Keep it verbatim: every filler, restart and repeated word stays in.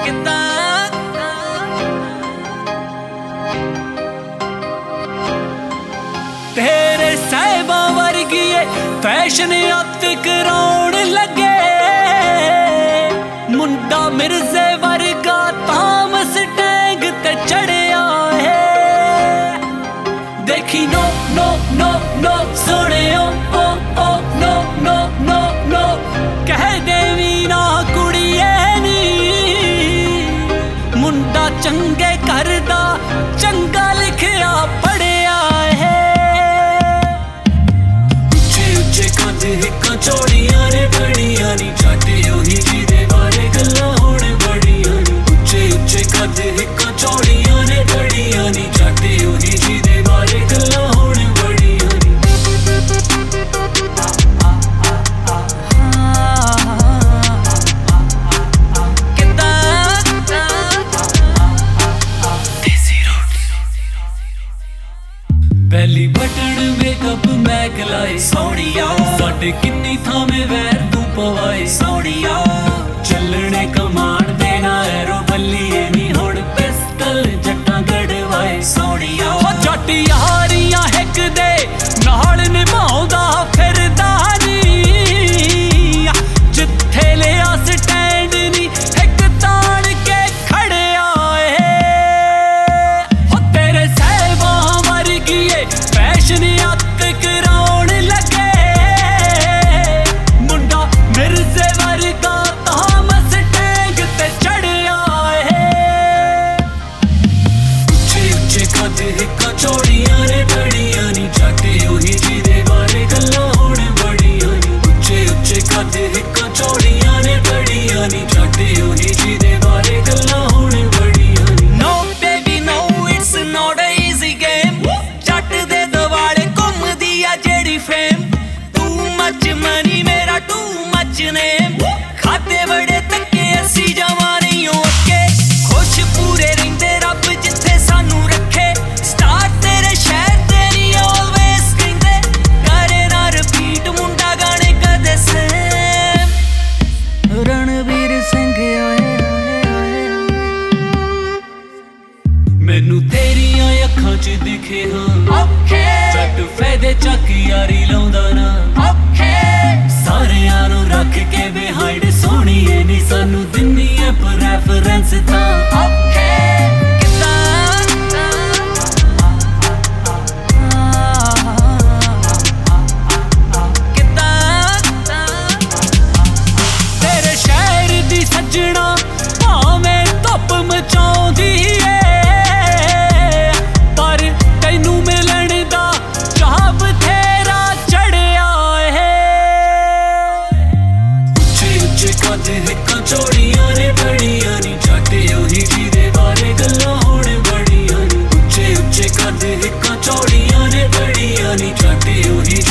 तेरे साहिबा वर्गी फैशन अत कराउण लगे मुंडा मिर्जे वर्गा तामस टैंग ते चढ़िया है। देखी नो नो नो नो सुने ओ ओ ओ नो नो नो नो कह देवी ना कुड़िए नी मुंडा चंगे घर दा चंगा लिखिया पढ़िया है। हिक्का चौड़ियां ने बड़ियां नी जाटे ओही जी दे बारे गल्लां हुण बड़ियां नी उच्चे उच्चे कद हिक्का चौड़ियां ने बड़ियां नी जाटे ओही जी दे बारे गल्लां हुण बड़ियां नी। पहली बटन मेकअप मैं गलाए सोनिया साडे किन्नी थामे वैर तू पवाए सोनिया चलने कमान देना एरो बल्लीए नी हुण पिस्टल जट्टां गड़वाए सोनिया जट यारियां हिक दे नाल निभाउंदा फिरदा नी जिथे लिया स्टैंड नी हिक ताण के खड़िया है। हो तेरे साहिबा वर्गी फैशन अत कराउण लगे मुंडा मिर्जे वर्गा तामस टैंग ते चढ़िया है। उच्चे उच्चे कद हिक्का चौड़ियां ने बड़ियां नी जाटे ओही जी दे बारे गल्लां हुण बड़ियां नी उच्चे उच्चे कद हिक्का चौड़ियां ने बड़ियां नी जाटे ओही जी दे बारे गल्लां हुण बड़ियां नी। No baby no it's not a easy game जट दे दवाले घुमदी आ जेड़ी फेम too much money मेरा too much name खाते बड़े तक्के असी जावां नहीं ओके खुश पूरे रहिंदे रब जिथे सानू रखे स्टार तेरे शहर तेरी always कहंदे करे ना रिपीट मुंडा गाने कदे सेम रणवीर सिंह आए मैनू तेरियां अखां च दिखे हाँ जट फैदे चक यारी लाउंदा ना सारियां नू रख के बिहाइंड सोहणीए नी सानू दिन्नी ऐ प्रेफरेंस तां तेरे शहर दी सज्जणा भावें धुप मचाउंदी हिक्का चौड़ियां ने बड़ियां नी जाटे ओही जी दे बारे गल्लां हुण बड़ियां नी उच्चे उच्चे कद हिक्का चौड़ियां ने बड़ियां नी जाटे ओही